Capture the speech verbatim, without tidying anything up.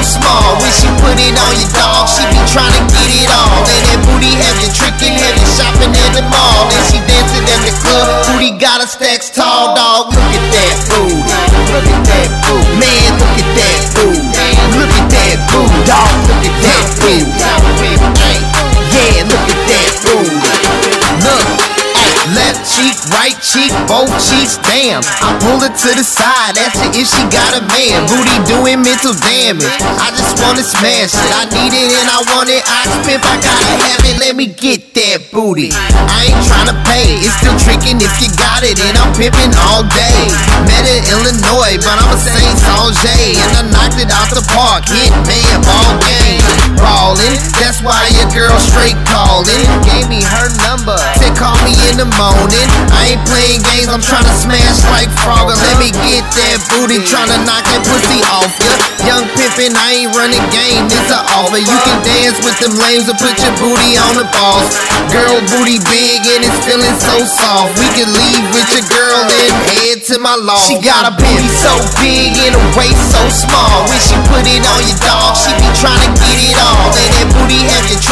small. When she put it on your dog, she be trying to get it all. And that booty have you tricking, have you shopping at the mall. And she dancing at the club, booty got her stacks tall, dog. Look at that booty, look at that booty, man, look at that booty, look at that booty, dog, look at that booty. Yeah, look at that booty. Look, ay, left cheek, right cheek, both cheeks, damn. I pull her to the side, ask her if she got a man. Booty doing mental damage, I just wanna smash it. I need it and I want it, I spent, I gotta have it. Let me get that booty. I ain't tryna pay, it's still tricking if you got it. And I'm pimping all day. Met in Illinois, but I'm a Saint Saint, and I knocked it out the park. Hit man, ball game, ballin'. That's why your girl straight callin'. Gave me her number, said call me in the morning. I ain't playing games, I'm tryna smash like Frogger. Let me get that booty, tryna knock that pussy off ya. Young pimpin', I ain't running game, it's a offer. You can dance with them lames or put your booty on the boss. Girl booty big and it's feeling so soft. We can leave with your girl and head to my loft. She got a booty so big and a waist so small. When she put it on your dog, she be tryna get it all. And that booty have you